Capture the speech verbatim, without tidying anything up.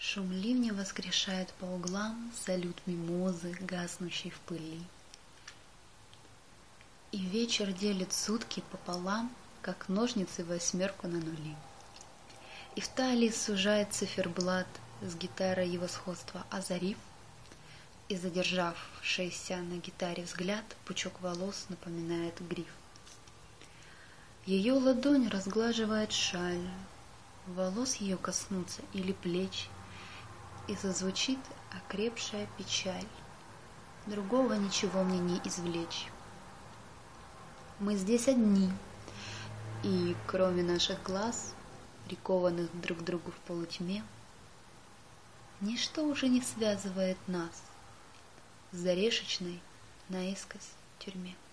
Шум ливня воскрешает по углам салют мимозы, гаснущей в пыли. И вечер делит сутки пополам, как ножницы восьмерку на нули. И в талии сужает циферблат с гитарой его сходства озарив, и задержавшийся на гитаре взгляд пучок волос напоминает гриф. Ее ладонь разглаживает шаль, волос ее коснуться или плеч, и зазвучит окрепшая печаль. Другого ничего мне не извлечь. Мы здесь одни, и кроме наших глаз, прикованных друг к другу в полутьме, ничто уже не связывает нас с зарешечной наискось тюрьме.